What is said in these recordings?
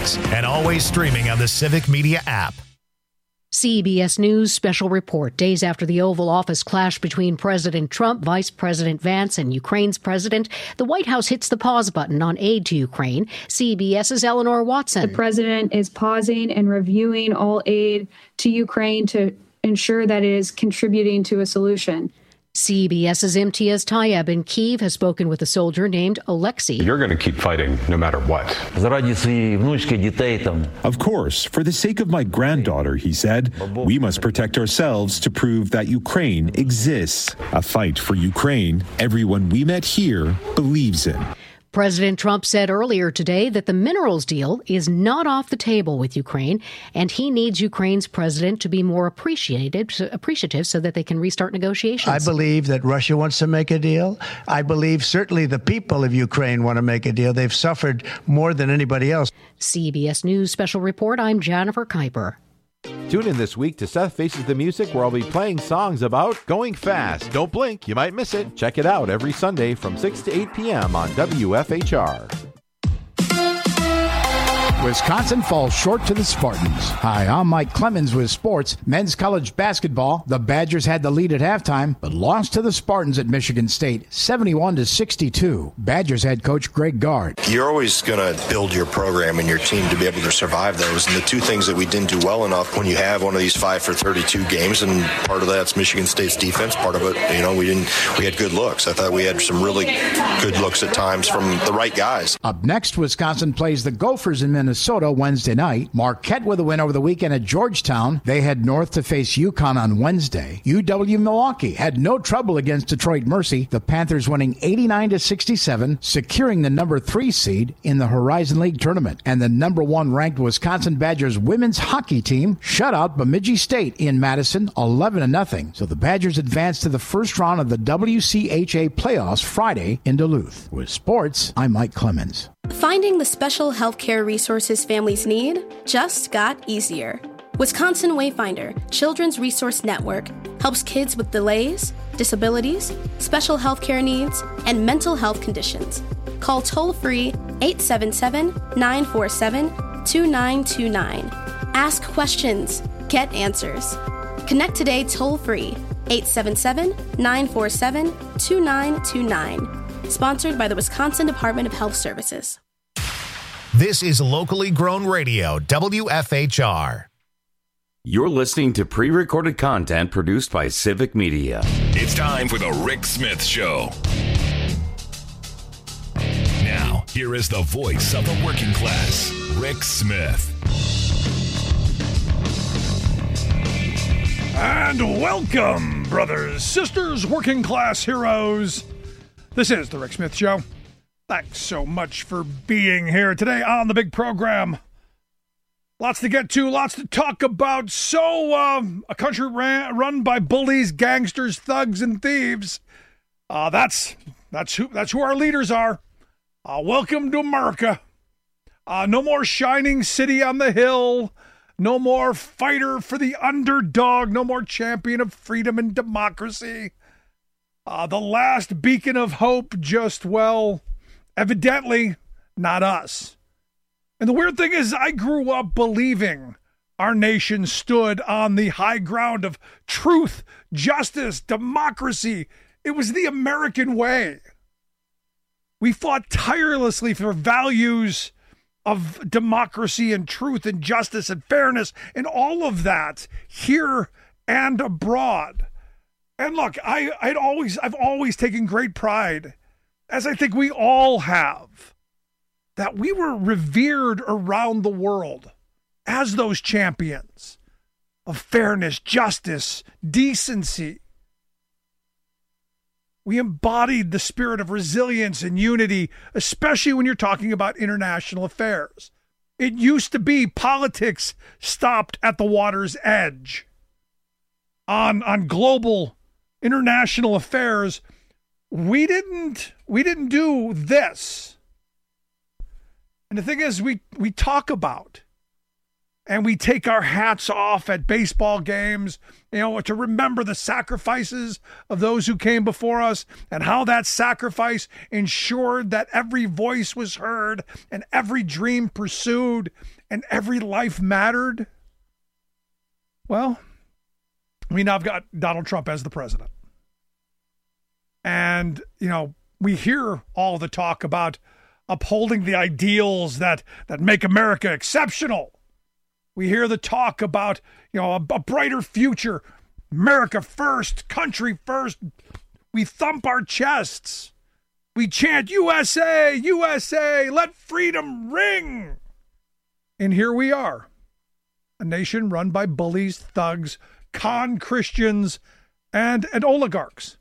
Sports, and always streaming on the Civic Media app. CBS News special report. Days after the Oval Office clash between President Trump, Vice President Vance, and Ukraine's president, the White House hits the pause button on aid to Ukraine. CBS's Eleanor Watson. The president is pausing and reviewing all aid to Ukraine to ensure that it is contributing to a solution. CBS's Imtiaz Tayeb in Kyiv has spoken with a soldier named Alexei. You're going to keep fighting no matter what. Of course, for the sake of my granddaughter, he said, we must protect ourselves to prove that Ukraine exists. A fight for Ukraine everyone we met here believes in. President Trump said earlier today that the minerals deal is not off the table with Ukraine, and he needs Ukraine's president to be more appreciative so that they can restart negotiations. I believe that Russia wants to make a deal. I believe certainly the people of Ukraine want to make a deal. They've suffered more than anybody else. CBS News Special Report, I'm Jennifer Kuiper. Tune in this week to Seth Faces the Music, where I'll be playing songs about going fast. Don't blink, you might miss it. Check it out every Sunday from 6 to 8 p.m. on WFHR. Wisconsin falls short to the Spartans. Hi, I'm Mike Clemens with sports. Men's college basketball. The Badgers had the lead at halftime, but lost to the Spartans at Michigan State, 71-62. Badgers head coach Greg Gard. You're always going to build your program and your team to be able to survive those. And the two things that we didn't do well enough when you have one of these 5 for 32 games, and part of that's Michigan State's defense. Part of it, we had good looks. I thought we had some really good looks at times from the right guys. Up next, Wisconsin plays the Gophers in Minnesota Wednesday night. Marquette with a win over the weekend at Georgetown. They head north to face UConn on Wednesday. UW-Milwaukee had no trouble against Detroit Mercy. The Panthers winning 89-67, securing the number 3 seed in the Horizon League tournament. And the number 1 ranked Wisconsin Badgers women's hockey team shut out Bemidji State in Madison 11-0. So the Badgers advance to the first round of the WCHA playoffs Friday in Duluth. With sports, I'm Mike Clemens. Finding the special healthcare resources families need just got easier. Wisconsin Wayfinder Children's Resource Network helps kids with delays, disabilities, special healthcare needs, and mental health conditions. Call toll-free 877-947-2929. Ask questions. Get answers. Connect today toll-free 877-947-2929. Sponsored by the Wisconsin Department of Health Services. This is locally grown radio, WFHR. You're listening to pre-recorded content produced by Civic Media. It's time for the Rick Smith Show. Now, here is the voice of the working class, Rick Smith. And welcome, brothers, sisters, working class heroes. This is the Rick Smith Show. Thanks so much for being here today on the big program. Lots to get to, lots to talk about. So, a country run by bullies, gangsters, thugs, and thieves. That's who our leaders are. Welcome to America. No more shining city on the hill. No more fighter for the underdog. No more champion of freedom and democracy. The last beacon of hope, just, well, evidently not us. And the weird thing is, I grew up believing our nation stood on the high ground of truth, justice, democracy. It was the American way. We fought tirelessly for values of democracy and truth and justice and fairness and all of that here and abroad. And look, I've always taken great pride, as I think we all have, that we were revered around the world as those champions of fairness, justice, decency. We embodied the spirit of resilience and unity, especially when you're talking about international affairs. It used to be politics stopped at the water's edge. On global international affairs, we didn't do this. And the thing is, we talk about and we take our hats off at baseball games, to remember the sacrifices of those who came before us and how that sacrifice ensured that every voice was heard and every dream pursued and every life mattered. Well, we now have got Donald Trump as the president. And, we hear all the talk about upholding the ideals that make America exceptional. We hear the talk about, a brighter future, America first, country first. We thump our chests. We chant, USA, USA, let freedom ring. And here we are, a nation run by bullies, thugs, con Christians, and oligarchs.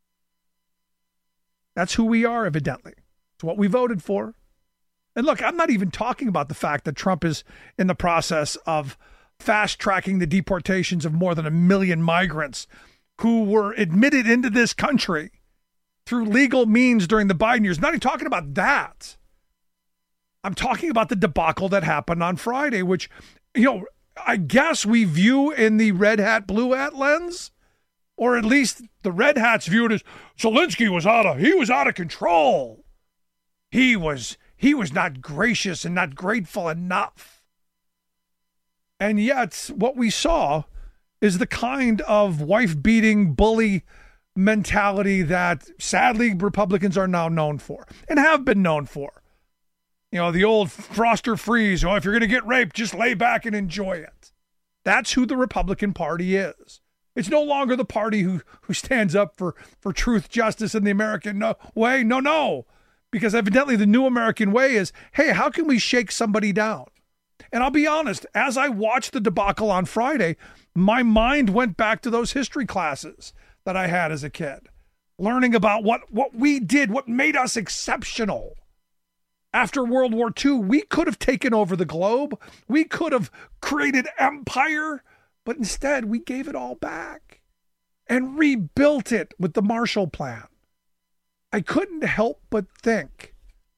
That's who we are, evidently. It's what we voted for. And look, I'm not even talking about the fact that Trump is in the process of fast-tracking the deportations of more than 1 million migrants who were admitted into this country through legal means during the Biden years. I'm not even talking about that. I'm talking about the debacle that happened on Friday, which, I guess we view in the red hat, blue hat lens, or at least the red hats view it as Zelensky was out of control. He was not gracious and not grateful enough. And yet what we saw is the kind of wife-beating bully mentality that sadly Republicans are now known for and have been known for. The old frost or freeze, if you're going to get raped, just lay back and enjoy it. That's who the Republican Party is. It's no longer the party who stands up for truth, justice, and the American way. No. Because evidently the new American way is, hey, how can we shake somebody down? And I'll be honest, as I watched the debacle on Friday, my mind went back to those history classes that I had as a kid, learning about what we did, what made us exceptional. After World War II, we could have taken over the globe. We could have created empire, but instead we gave it all back and rebuilt it with the Marshall Plan. I couldn't help but think,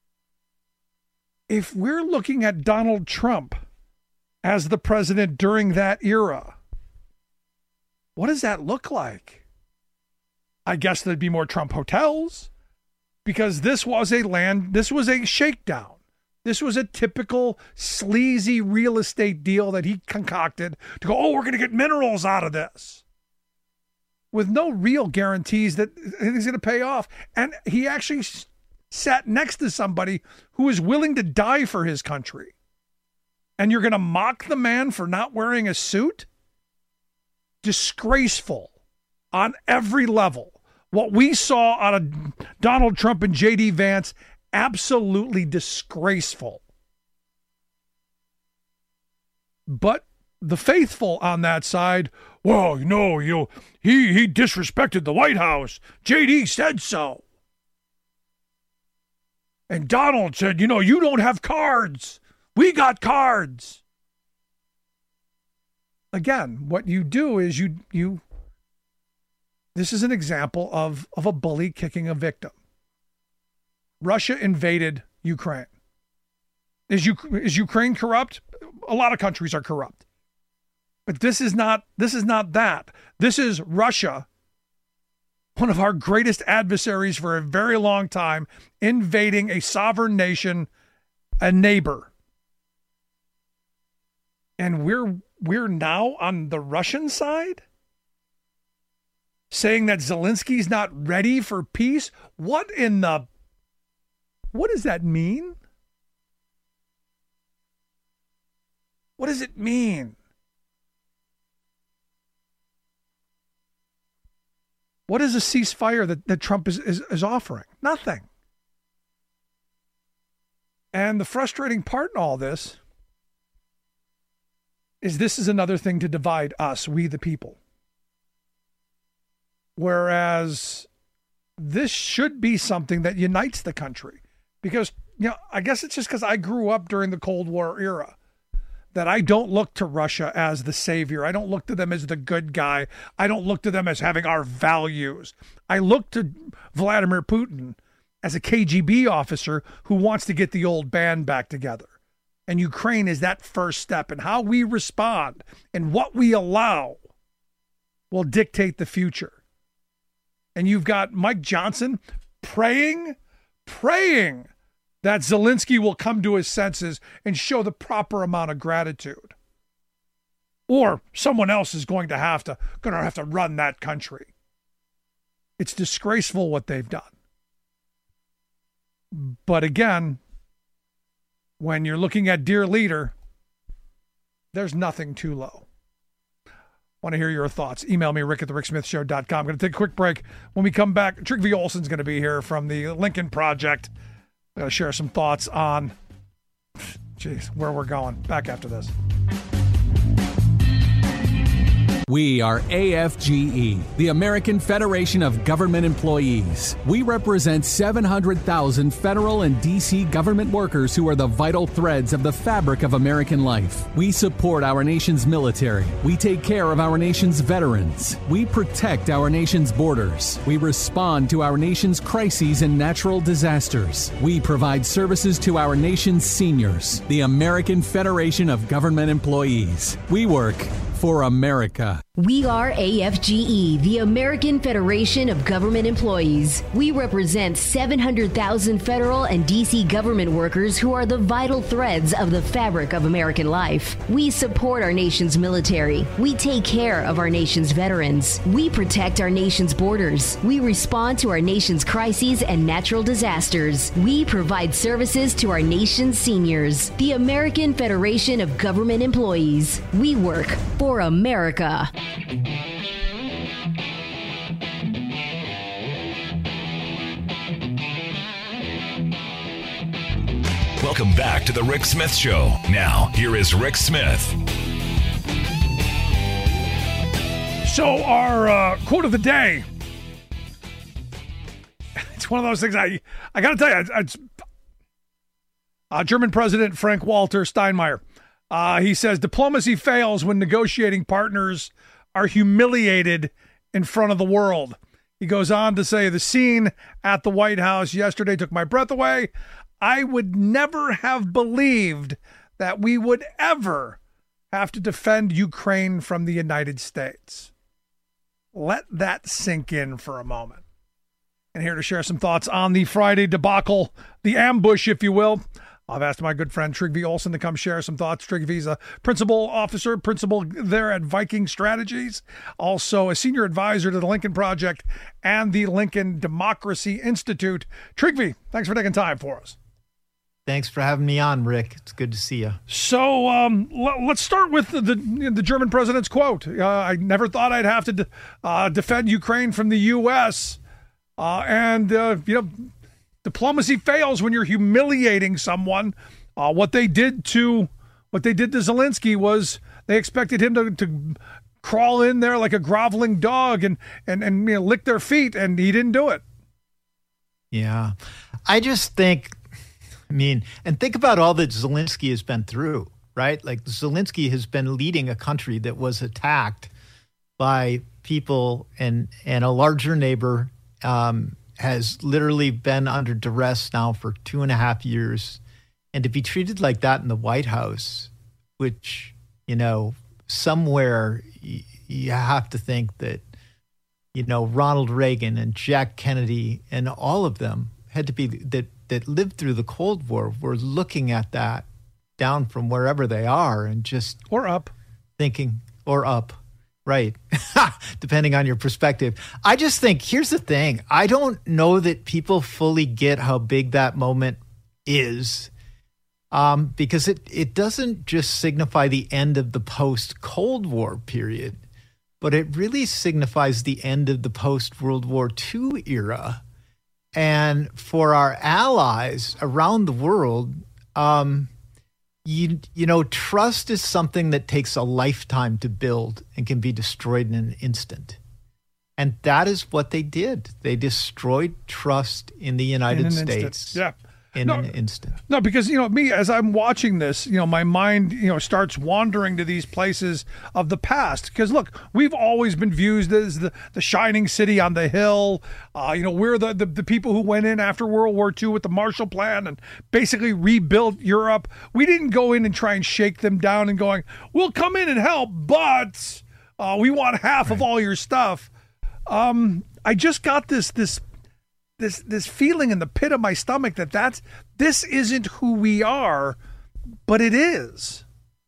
if we're looking at Donald Trump as the president during that era, what does that look like? I guess there'd be more Trump hotels, because this was a shakedown. This was a typical sleazy real estate deal that he concocted to go, we're going to get minerals out of this, with no real guarantees that anything's going to pay off. And he actually sat next to somebody who is willing to die for his country. And you're going to mock the man for not wearing a suit? Disgraceful on every level. What we saw out of Donald Trump and J.D. Vance, absolutely disgraceful. But the faithful on that side, he disrespected the White House. J.D. said so. And Donald said, you don't have cards. We got cards. Again, what you do is you this is an example of a bully kicking a victim. Russia invaded Ukraine. Is Ukraine corrupt? A lot of countries are corrupt. But this is not that. This is Russia, one of our greatest adversaries for a very long time, invading a sovereign nation, a neighbor. And we're now on the Russian side, saying that Zelensky's not ready for peace. What does that mean? What does it mean? What is a ceasefire that Trump is offering? Nothing. And the frustrating part in all this is another thing to divide us, we the people. Whereas this should be something that unites the country. Because, I guess it's just because I grew up during the Cold War era that I don't look to Russia as the savior. I don't look to them as the good guy. I don't look to them as having our values. I look to Vladimir Putin as a KGB officer who wants to get the old band back together And Ukraine is that first step. And how we respond and what we allow will dictate the future. And you've got Mike Johnson praying that Zelensky will come to his senses and show the proper amount of gratitude. Or someone else is going to have to run that country. It's disgraceful what they've done. But again, when you're looking at dear leader, there's nothing too low. Want to hear your thoughts? Email me, rick@thericksmithshow.com. I'm going to take a quick break. When we come back, Trygve Olsen's going to be here from the Lincoln Project. I'm going to share some thoughts on, where we're going. Back after this. We are AFGE, the American Federation of Government Employees. We represent 700,000 federal and D.C. government workers who are the vital threads of the fabric of American life. We support our nation's military. We take care of our nation's veterans. We protect our nation's borders. We respond to our nation's crises and natural disasters. We provide services to our nation's seniors. The American Federation of Government Employees. We work for America. We are AFGE, the American Federation of Government Employees. We represent 700,000 federal and D.C. government workers who are the vital threads of the fabric of American life. We support our nation's military. We take care of our nation's veterans. We protect our nation's borders. We respond to our nation's crises and natural disasters. We provide services to our nation's seniors. The American Federation of Government Employees. We work for America. Welcome back to the Rick Smith Show. Now, here is Rick Smith. So our quote of the day, it's one of those things I got to tell you, it's German President Frank-Walter Steinmeier. He says, diplomacy fails when negotiating partners are humiliated in front of the world. He goes on to say, the scene at the White House yesterday took my breath away. I would never have believed that we would ever have to defend Ukraine from the United States. Let that sink in for a moment. And here to share some thoughts on the Friday debacle, the ambush, if you will. I've asked my good friend Trygve Olsen to come share some thoughts. Trygve's a principal there at Viking Strategies, also a senior advisor to the Lincoln Project and the Lincoln Democracy Institute. Trygve, thanks for taking time for us. Thanks for having me on, Rick. It's good to see you. So let's start with the German president's quote. I never thought I'd have to defend Ukraine from the U.S. Diplomacy fails when you're humiliating someone. What they did to Zelensky was they expected him to crawl in there like a groveling dog and lick their feet, and he didn't do it. Yeah, I just think, and think about all that Zelensky has been through, right? Like Zelensky has been leading a country that was attacked by people and a larger neighbor. Has literally been under duress now for 2.5 years. And to be treated like that in the White House, which, somewhere you have to think that, Ronald Reagan and Jack Kennedy and all of them had to be, that lived through the Cold War, were looking at that down from wherever they are and just... Or up. Thinking, or up. Right. Depending on your perspective. I just think, here's the thing. I don't know that people fully get how big that moment is, because it doesn't just signify the end of the post-Cold War period, but it really signifies the end of the post-World War II era. And for our allies around the world, trust is something that takes a lifetime to build and can be destroyed in an instant. And that is what they did. They destroyed trust in the United States. Yeah. in an instant. No, because, me, as I'm watching this, my mind, starts wandering to these places of the past. Because, look, we've always been viewed as the shining city on the hill. We're the people who went in after World War II with the Marshall Plan and basically rebuilt Europe. We didn't go in and try and shake them down and going, we'll come in and help, but we want half of all your stuff. I just got this feeling in the pit of my stomach that this isn't who we are, but it is.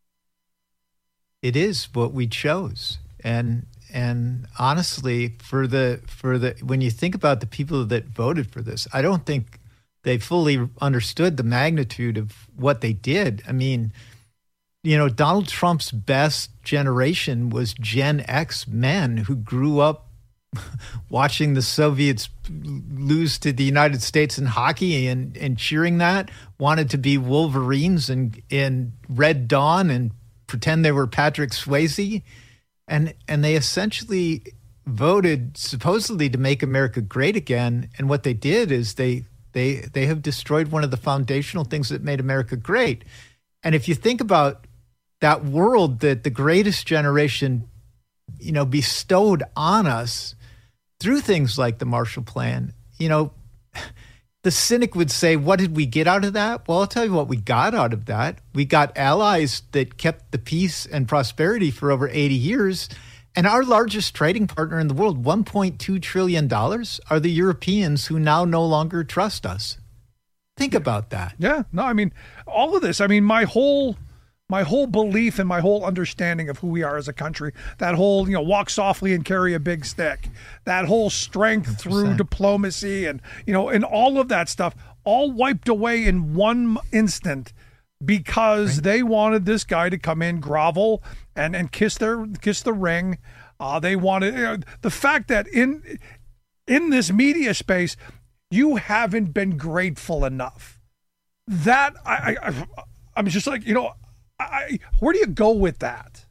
It is what we chose. And honestly, for the when you think about the people that voted for this, I don't think they fully understood the magnitude of what they did. I mean, Donald Trump's best generation was Gen X men who grew up watching the Soviets lose to the United States in hockey and cheering that, wanted to be Wolverines in Red Dawn and pretend they were Patrick Swayze. And they essentially voted supposedly to make America great again. And what they did is they have destroyed one of the foundational things that made America great. And if you think about that world that the greatest generation, bestowed on us through things like the Marshall Plan, the cynic would say, what did we get out of that? Well, I'll tell you what we got out of that. We got allies that kept the peace and prosperity for over 80 years. And our largest trading partner in the world, $1.2 trillion, are the Europeans who now no longer trust us. Think about that. Yeah. No, I mean, all of this, my whole belief and my whole understanding of who we are as a country, that whole, walk softly and carry a big stick, that whole strength 100%. Through diplomacy and, and all of that stuff, all wiped away in one instant because they wanted this guy to come in, grovel and kiss the ring. They wanted the fact that in this media space, you haven't been grateful enough. That I'm just like, where do you go with that?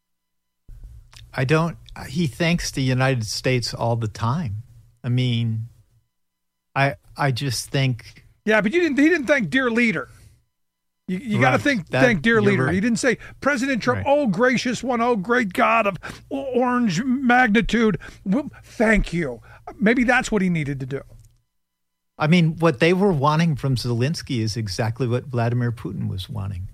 He thanks the United States all the time. I mean, I just think. Yeah, but he didn't thank dear leader. You got to thank dear leader. Right. He didn't say President Trump, right. Oh, gracious one, oh, great God of orange magnitude. Well, thank you. Maybe that's what he needed to do. I mean, what they were wanting from Zelensky is exactly what Vladimir Putin was wanting.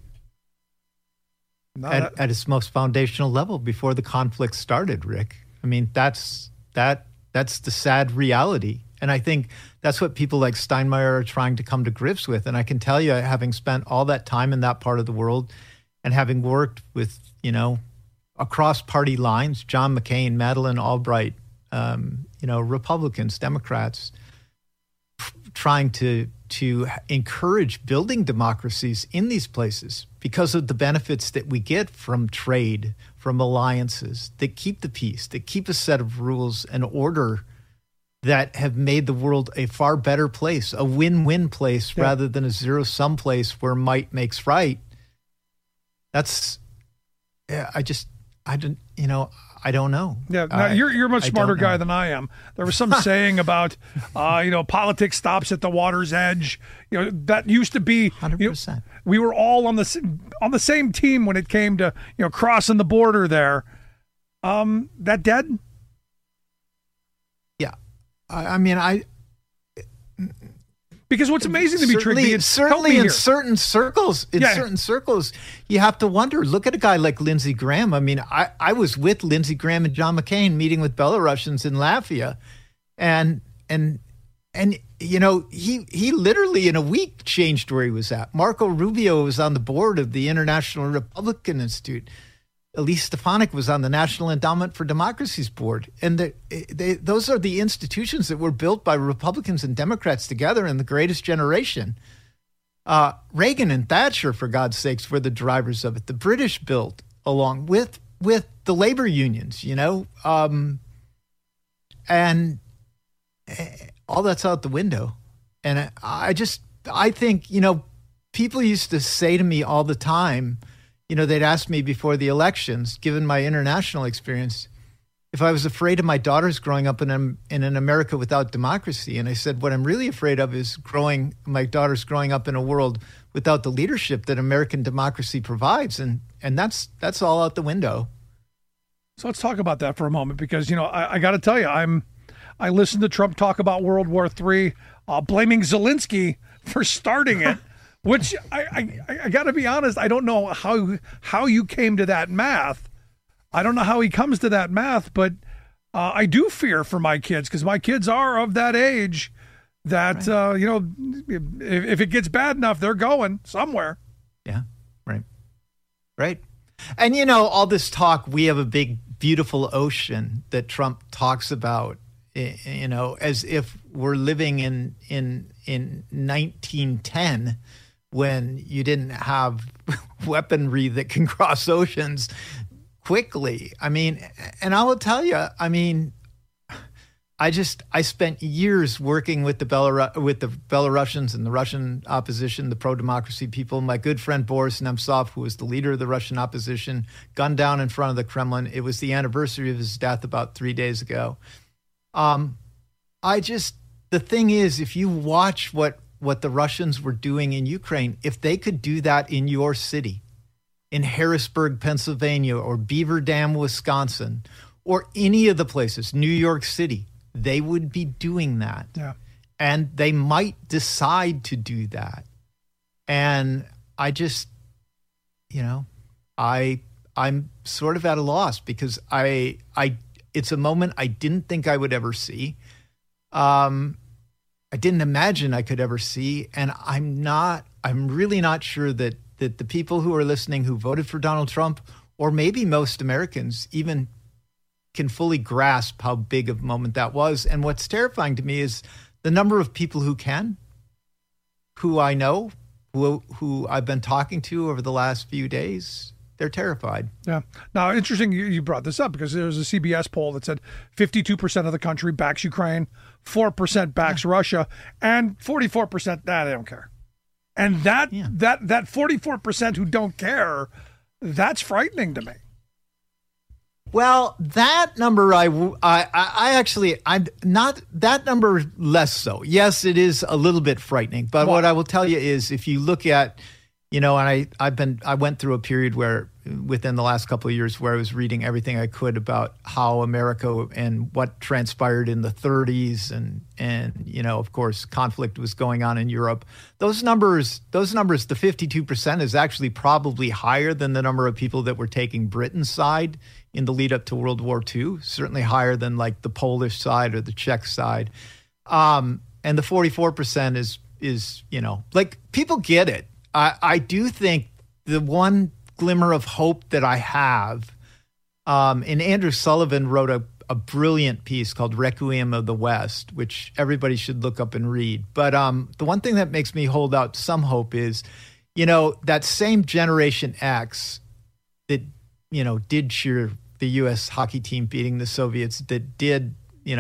At its most foundational level before the conflict started, Rick. I mean, that's the sad reality. And I think that's what people like Steinmeier are trying to come to grips with. And I can tell you, having spent all that time in that part of the world and having worked with, across party lines, John McCain, Madeleine Albright, Republicans, Democrats, trying to encourage building democracies in these places because of the benefits that we get from trade, from alliances that keep the peace, that keep a set of rules and order that have made the world a far better place, a win-win place rather than a zero-sum place where might makes right. I don't know. Yeah, no, you're a much smarter guy than I am. There was some saying about, politics stops at the water's edge. That used to be 100%. We were all on the same team when it came to crossing the border there. That dead? Yeah, I mean, because what's amazing to me, Trigby, certainly in certain circles, you have to wonder. Look at a guy like Lindsey Graham. I mean, I was with Lindsey Graham and John McCain meeting with Belarusians in Latvia, and he literally in a week changed where he was at. Marco Rubio was on the board of the International Republican Institute. Elise Stefanik was on the National Endowment for Democracy's board. And those are the institutions that were built by Republicans and Democrats together in the greatest generation. Reagan and Thatcher, for God's sakes, were the drivers of it. The British built along with the labor unions, and all that's out the window. And I think, people used to say to me all the time, they'd ask me before the elections, given my international experience, if I was afraid of my daughters growing up in an America without democracy. And I said, what I'm really afraid of is my daughters growing up in a world without the leadership that American democracy provides. And that's all out the window. So let's talk about that for a moment, because, I got to tell you, I listened to Trump talk about World War III, blaming Zelensky for starting it, which I got to be honest, I don't know how you came to that math. I don't know how he comes to that math, but I do fear for my kids, because my kids are of that age that, if it gets bad enough, they're going somewhere. Yeah, right. Right. And, all this talk, we have a big, beautiful ocean that Trump talks about, as if we're living in 1910 when you didn't have weaponry that can cross oceans quickly. I mean, and I will tell you, I spent years working with the Belarusians and the Russian opposition, the pro-democracy people. My good friend Boris Nemtsov, who was the leader of the Russian opposition, gunned down in front of the Kremlin. It was the anniversary of his death about 3 days ago. The thing is, if you watch what the Russians were doing in Ukraine, if they could do that in your city, in Harrisburg, Pennsylvania, or Beaver Dam, Wisconsin, or any of the places, New York City, they would be doing that. Yeah. And they might decide to do that. And I just, I'm sort of at a loss, because it's a moment I didn't think I would ever see. I didn't imagine I could ever see. And I'm really not sure that the people who are listening who voted for Donald Trump, or maybe most Americans, even can fully grasp how big of a moment that was. And what's terrifying to me is the number of people who I know, who I've been talking to over the last few days. They're terrified. Yeah. Now, interesting you brought this up, because there was a CBS poll that said 52% of the country backs Ukraine, 4% backs Russia, and 44% they don't care. And that 44% who don't care, that's frightening to me. Well, that number, I'm not, that number less so. Yes, it is a little bit frightening. But what I will tell you is, if you look at, and I went through a period where, within the last couple of years, where I was reading everything I could about how America and what transpired in the 30s, and of course, conflict was going on in Europe. Those numbers, the 52% is actually probably higher than the number of people that were taking Britain's side in the lead up to World War II, certainly higher than like the Polish side or the Czech side. And the 44% is, like, people get it. I do think the one glimmer of hope that I have, and Andrew Sullivan wrote a brilliant piece called Requiem of the West, which everybody should look up and read. But the one thing that makes me hold out some hope is, that same Generation X that, did cheer the U.S. hockey team beating the Soviets, that did,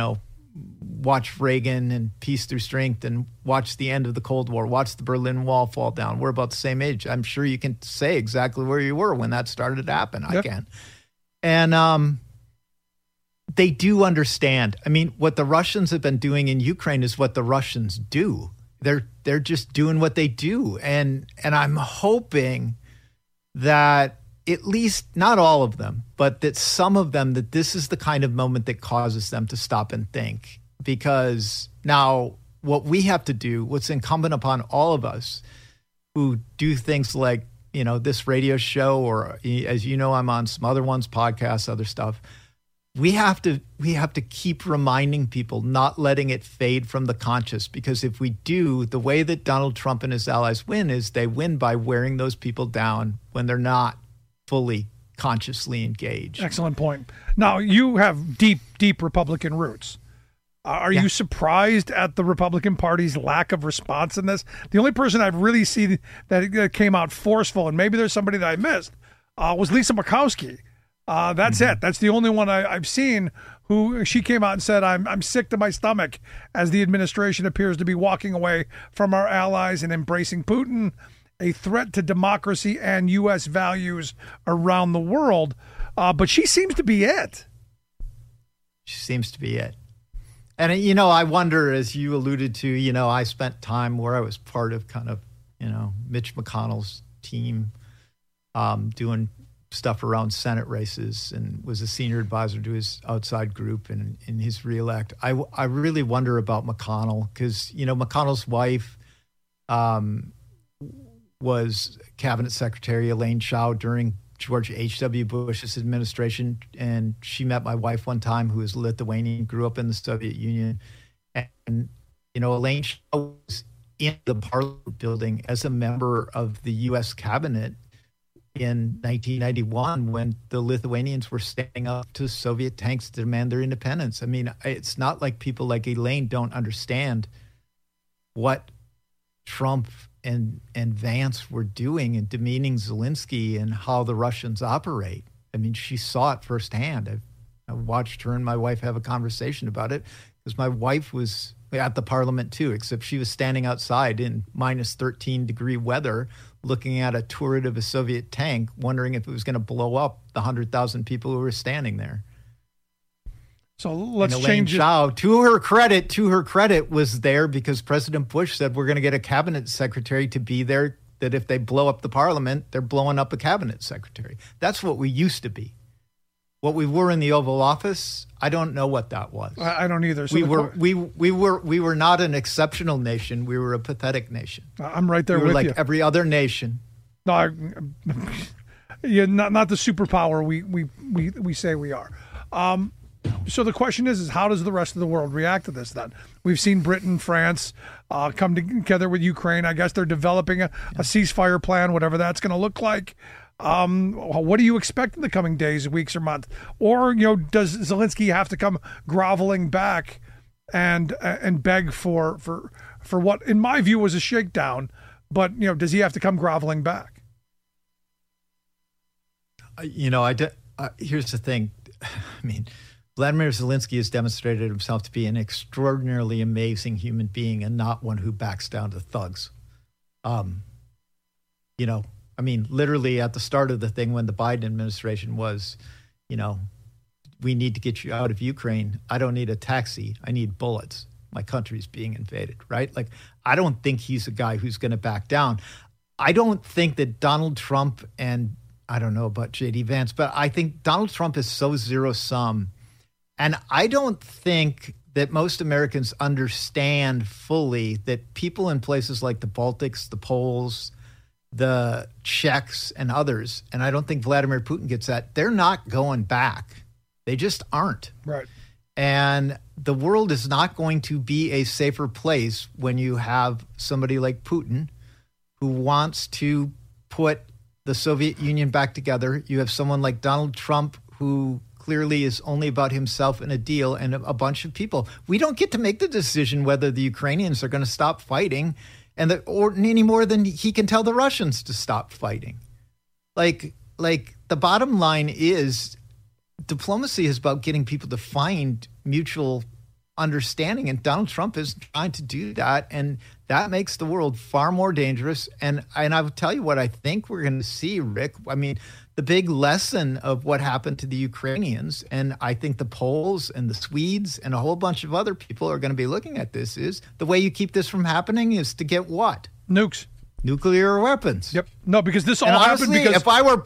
watch Reagan and Peace Through Strength, and watch the end of the Cold War, watch the Berlin Wall fall down. We're about the same age. I'm sure you can say exactly where you were when that started to happen. Yep. I can. And they do understand. I mean, what the Russians have been doing in Ukraine is what the Russians do. They're just doing what they do. And I'm hoping that at least, not all of them, but that some of them, that this is the kind of moment that causes them to stop and think. Because now what we have to do, what's incumbent upon all of us who do things like, this radio show, or as you know, I'm on some other ones, podcasts, other stuff. We have to keep reminding people, not letting it fade from the conscious, because if we do, the way that Donald Trump and his allies win is they win by wearing those people down when they're not fully consciously engaged. Excellent point. Now, you have deep Republican roots. Are you surprised at the Republican Party's lack of response in this? The only person I've really seen that came out forceful, and maybe there's somebody that I missed, was Lisa Murkowski. That's it. That's the only one I've seen who she came out and said, I'm sick to my stomach as the administration appears to be walking away from our allies and embracing Putin, a threat to democracy and U.S. values around the world. But she seems to be it. She seems to be it. And, you know, I wonder, as you alluded to, you know, I spent time where I was part of kind of, you know, Mitch McConnell's team doing stuff around Senate races and was a senior advisor to his outside group in his reelect. I really wonder about McConnell because, you know, McConnell's wife was Cabinet Secretary Elaine Chao during George H.W. Bush's administration, and she met my wife one time, who is Lithuanian, grew up in the Soviet Union. And, you know, Elaine Chao was in the Parliament building as a member of the U.S. cabinet in 1991 when the Lithuanians were standing up to Soviet tanks to demand their independence. I mean, it's not like people like Elaine don't understand what Trump and Vance were doing and demeaning Zelensky and how the Russians operate. I mean, she saw it firsthand. I watched her and my wife have a conversation about it because my wife was at the Parliament too, except she was standing outside in minus 13-degree weather looking at a turret of a Soviet tank, wondering if it was going to blow up the 100,000 people who were standing there. So let's change it. To her credit, was there because President Bush said we're going to get a cabinet secretary to be there, that if they blow up the Parliament, they're blowing up a cabinet secretary. That's what we used to be. What we were in the Oval Office, I don't know what that was. I don't either. So we were not an exceptional nation. We were a pathetic nation. I'm right there we were with like you. Every other nation. No, yeah, not the superpower we say we are. So the question is how does the rest of the world react to this then? We've seen Britain, France come together with Ukraine. I guess they're developing a ceasefire plan, whatever that's going to look like. What do you expect in the coming days, weeks, or months? Or, you know, does Zelensky have to come groveling back and beg for what, in my view, was a shakedown? But, you know, does he have to come groveling back? You know, here's the thing. I mean, Vladimir Zelensky has demonstrated himself to be an extraordinarily amazing human being and not one who backs down to thugs. You know, I mean, literally at the start of the thing when the Biden administration was, you know, we need to get you out of Ukraine. I don't need a taxi. I need bullets. My country's being invaded, right? Like, I don't think he's a guy who's going to back down. I don't think that Donald Trump and I don't know about J.D. Vance, but I think Donald Trump is so zero-sum. And I don't think that most Americans understand fully that people in places like the Baltics, the Poles, the Czechs, and others, and I don't think Vladimir Putin gets that, they're not going back. They just aren't. Right. And the world is not going to be a safer place when you have somebody like Putin who wants to put the Soviet Union back together. You have someone like Donald Trump who clearly is only about himself and a deal and a bunch of people. We don't get to make the decision whether the Ukrainians are going to stop fighting or any more than he can tell the Russians to stop fighting. Like the bottom line is diplomacy is about getting people to find mutual understanding, and Donald Trump is trying to do that, and that makes the world far more dangerous. And I will tell you what I think we're going to see, Rick. I mean, the big lesson of what happened to the Ukrainians, and I think the Poles and the Swedes and a whole bunch of other people are going to be looking at this, is the way you keep this from happening is to get what? Nukes. Nuclear weapons. Yep. No, because this all honestly, happened because if I were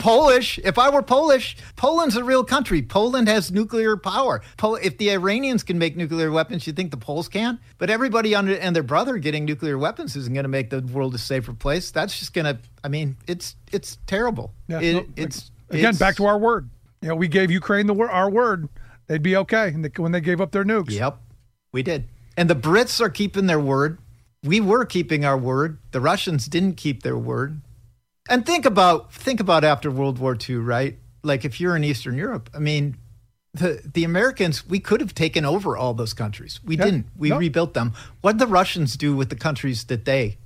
Polish, Poland's a real country. Poland has nuclear power. If the Iranians can make nuclear weapons, you think the Poles can? But everybody and their brother getting nuclear weapons isn't going to make the world a safer place. That's just going to, I mean, it's terrible. Yeah, it's back to our word. You know, we gave Ukraine our word. They'd be okay when they gave up their nukes. Yep, we did. And the Brits are keeping their word. We were keeping our word. The Russians didn't keep their word. And think about after World War II, right? Like if you're in Eastern Europe, I mean, the Americans, we could have taken over all those countries. We didn't. We rebuilt them. What did the Russians do with the countries that they?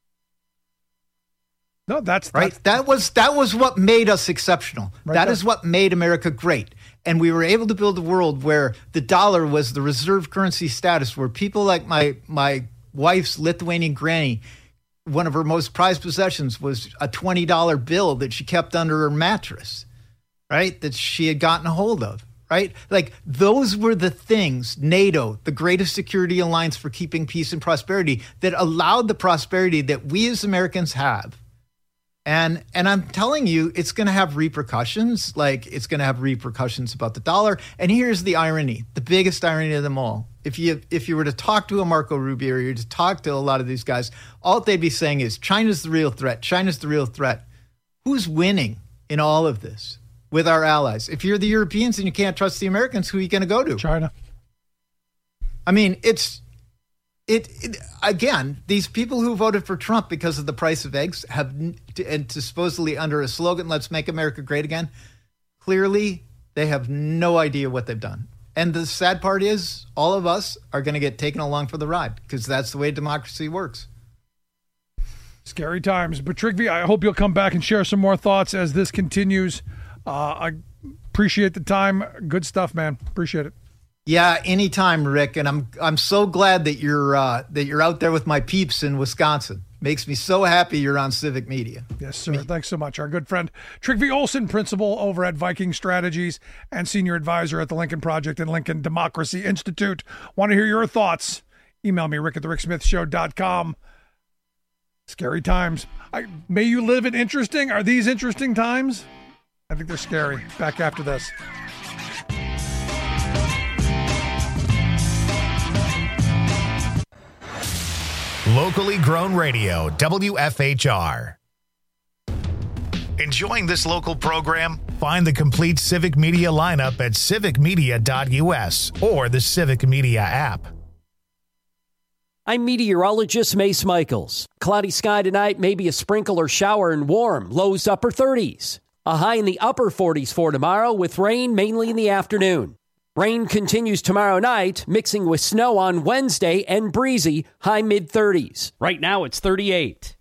No, that's right. That was what made us exceptional. Right that is what made America great. And we were able to build a world where the dollar was the reserve currency status, where people like my wife's Lithuanian granny, one of her most prized possessions was a $20 bill that she kept under her mattress, right? That she had gotten a hold of, right? Like those were the things, NATO, the greatest security alliance for keeping peace and prosperity, that allowed the prosperity that we as Americans have. And I'm telling you, it's going to have repercussions. Like it's going to have repercussions about the dollar. And here's the irony, the biggest irony of them all. If you were to talk to a Marco Rubio or you were to talk to a lot of these guys, all they'd be saying is China's the real threat. China's the real threat. Who's winning in all of this with our allies? If you're the Europeans and you can't trust the Americans, who are you going to go to? China. I mean, again, these people who voted for Trump because of the price of eggs and supposedly under a slogan, let's make America great again, clearly they have no idea what they've done. And the sad part is all of us are going to get taken along for the ride because that's the way democracy works. Scary times. But Trygve, I hope you'll come back and share some more thoughts as this continues. I appreciate the time. Good stuff, man. Appreciate it. Yeah, anytime, Rick. And I'm so glad that you're out there with my peeps in Wisconsin. Makes me so happy you're on Civic Media. Yes, sir. Thanks so much. Our good friend Trygve Olsen, principal over at Viking Strategies and senior advisor at the Lincoln Project and Lincoln Democracy Institute. Want to hear your thoughts? Email me, rick@thericksmithshow.com. Scary times. May you live in interesting. Are these interesting times? I think they're scary. Back after this. Locally grown radio, WFHR. Enjoying this local program? Find the complete Civic Media lineup at civicmedia.us or the Civic Media app. I'm meteorologist Mace Michaels. Cloudy sky tonight, maybe a sprinkle or shower and warm. Lows upper 30s. A high in the upper 40s for tomorrow with rain mainly in the afternoon. Rain continues tomorrow night, mixing with snow on Wednesday and breezy, high mid-30s. Right now it's 38.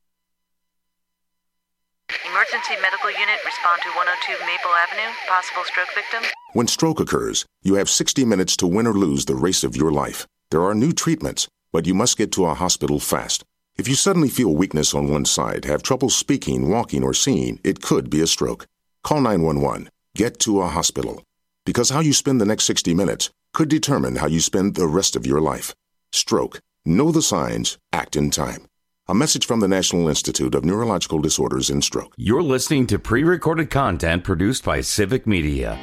Emergency medical unit, respond to 102 Maple Avenue, possible stroke victim. When stroke occurs, you have 60 minutes to win or lose the race of your life. There are new treatments, but you must get to a hospital fast. If you suddenly feel weakness on one side, have trouble speaking, walking, or seeing, it could be a stroke. Call 911. Get to a hospital. Because how you spend the next 60 minutes could determine how you spend the rest of your life. Stroke. Know the signs. Act in time. A message from the National Institute of Neurological Disorders and Stroke. You're listening to pre-recorded content produced by Civic Media.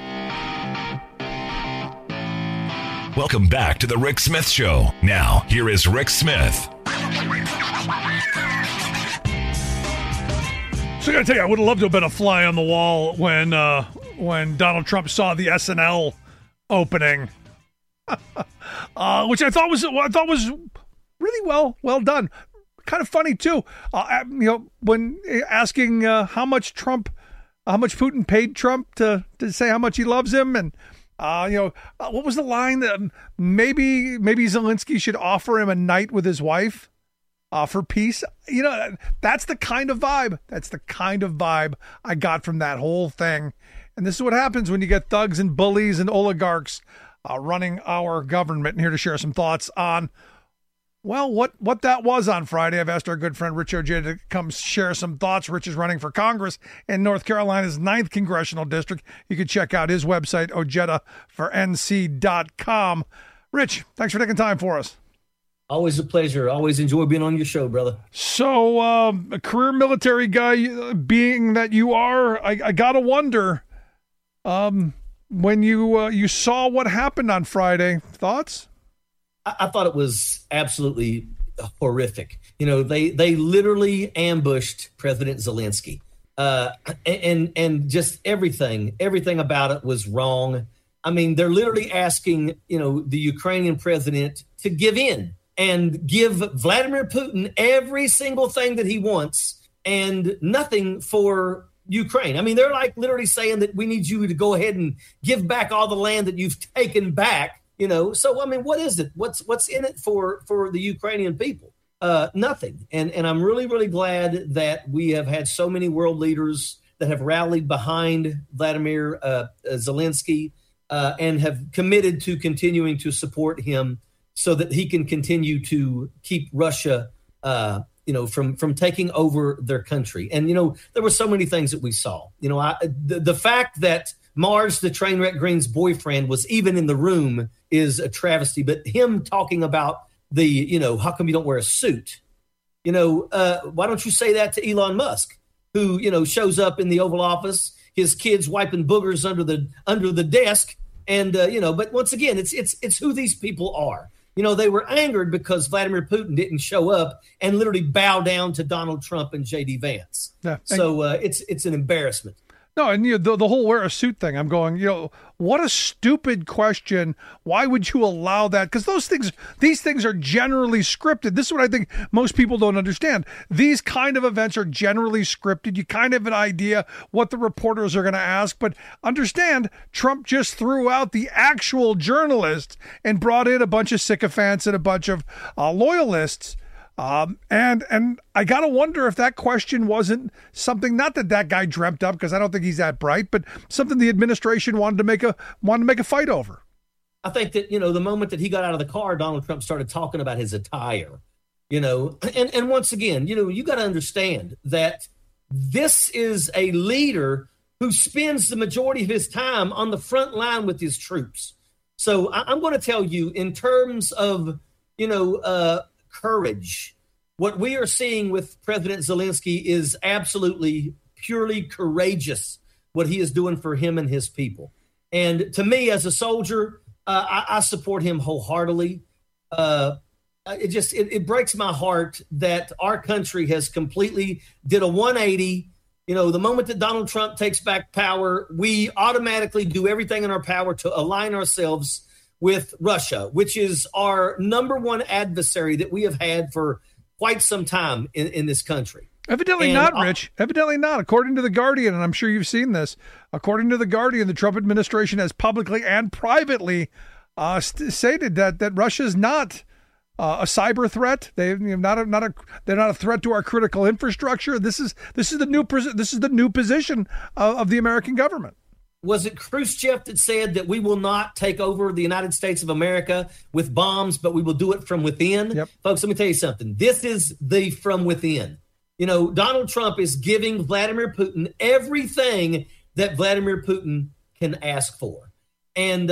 Welcome back to the Rick Smith Show. Now, here is Rick Smith. So I got to tell you, I would have loved to have been a fly on the wall when Donald Trump saw the SNL opening, which I thought was really well done. Kind of funny too. When asking how much Putin paid Trump to say how much he loves him, and what was the line that maybe Zelensky should offer him a night with his wife for peace. That's the kind of vibe. That's the kind of vibe I got from that whole thing. And this is what happens when you get thugs and bullies and oligarchs running our government. And here to share some thoughts on, well, what that was on Friday. I've asked our good friend Rich Ojeda to come share some thoughts. Rich is running for Congress in North Carolina's 9th Congressional District. You can check out his website, ojedafornc.com. Rich, thanks for taking time for us. Always a pleasure. Always enjoy being on your show, brother. So, a career military guy being that you are, I got to wonder, when you saw what happened on Friday, thoughts? I thought it was absolutely horrific. They literally ambushed President Zelensky, and just everything about it was wrong. I mean, they're literally asking, the Ukrainian president to give in and give Vladimir Putin every single thing that he wants and nothing for Ukraine. I mean, they're like literally saying that we need you to go ahead and give back all the land that you've taken back. So I mean, what is it? What's in it for the Ukrainian people? Nothing. And I'm really, really glad that we have had so many world leaders that have rallied behind Vladimir Zelensky and have committed to continuing to support him so that he can continue to keep Russia, from taking over their country. And there were so many things that we saw. The fact that Marge, the Trainwreck Green's boyfriend, was even in the room is a travesty. But him talking about how come you don't wear a suit? Why don't you say that to Elon Musk, who, shows up in the Oval Office, his kids wiping boogers under the desk. And, but once again, it's who these people are. They were angered because Vladimir Putin didn't show up and literally bow down to Donald Trump and J.D. Vance. Yeah. So it's an embarrassment. No, and the whole wear a suit thing, I'm going, what a stupid question. Why would you allow that? Because these things are generally scripted. This is what I think most people don't understand. These kind of events are generally scripted. You kind of have an idea what the reporters are going to ask, but understand Trump just threw out the actual journalists and brought in a bunch of sycophants and a bunch of loyalists. And I got to wonder if that question wasn't something, not that guy dreamt up, because I don't think he's that bright, but something the administration wanted to make a fight over. I think that, the moment that he got out of the car, Donald Trump started talking about his attire, and once again, you got to understand that this is a leader who spends the majority of his time on the front line with his troops. So I'm going to tell you, in terms of, courage, what we are seeing with President Zelensky is absolutely purely courageous, what he is doing for him and his people. And to me, as a soldier, I support him wholeheartedly. It breaks my heart that our country has completely did a 180. The moment that Donald Trump takes back power, we automatically do everything in our power to align ourselves with Russia, which is our number one adversary that we have had for quite some time in this country. Evidently not, Rich. Evidently not. According to The Guardian, and I'm sure you've seen this, according to The Guardian, the Trump administration has publicly and privately stated that Russia is not a cyber threat. They're not a threat to our critical infrastructure. This is the new position of the American government. Was it Khrushchev that said that we will not take over the United States of America with bombs, but we will do it from within? Yep. Folks, let me tell you something. This is the from within. Donald Trump is giving Vladimir Putin everything that Vladimir Putin can ask for. And,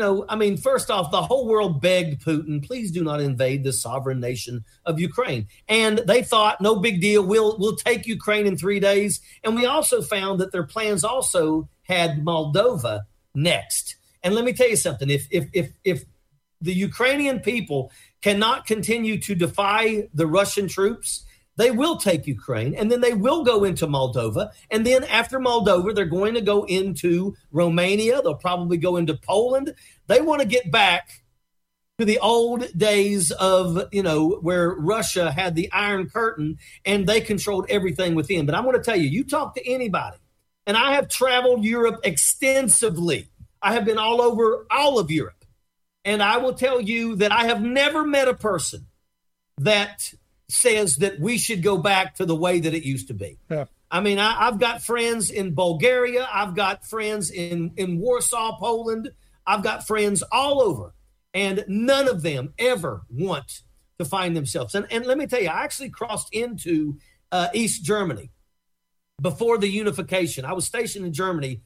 first off, the whole world begged Putin, please do not invade the sovereign nation of Ukraine. And they thought, no big deal, we'll take Ukraine in 3 days. And we also found that their plans also had Moldova next. And let me tell you something, if the Ukrainian people cannot continue to defy the Russian troops, they will take Ukraine, and then they will go into Moldova. And then after Moldova, they're going to go into Romania. They'll probably go into Poland. They want to get back to the old days of, where Russia had the Iron Curtain and they controlled everything within. But I'm going to tell you, you talk to anybody, and I have traveled Europe extensively. I have been all over all of Europe. And I will tell you that I have never met a person that says that we should go back to the way that it used to be. Yeah. I mean, I've got friends in Bulgaria. I've got friends in Warsaw, Poland. I've got friends all over. And none of them ever want to find themselves. And let me tell you, I actually crossed into East Germany before the unification. I was stationed in Germany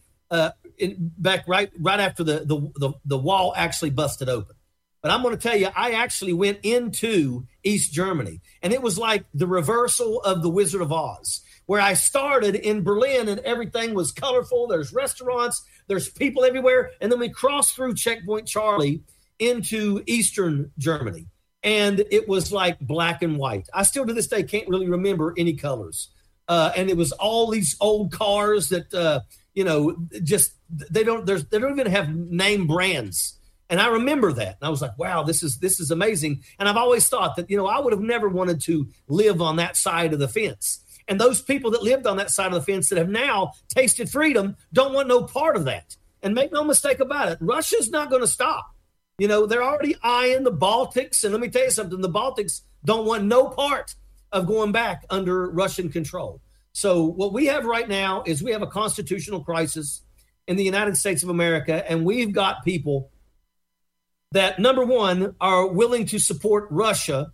back right after the wall actually busted open. But I'm going to tell you, I actually went into East Germany, and it was like the reversal of the Wizard of Oz, where I started in Berlin and everything was colorful. There's restaurants, there's people everywhere. And then we crossed through Checkpoint Charlie into Eastern Germany, and it was like black and white. I still to this day can't really remember any colors. And it was all these old cars that, just they don't even have name brands. And I remember that. And I was like, wow, this is amazing. And I've always thought that, I would have never wanted to live on that side of the fence. And those people that lived on that side of the fence that have now tasted freedom don't want no part of that. And make no mistake about it, Russia's not going to stop. They're already eyeing the Baltics. And let me tell you something, the Baltics don't want no part of going back under Russian control. So what we have right now is we have a constitutional crisis in the United States of America. And we've got people that, number one, are willing to support Russia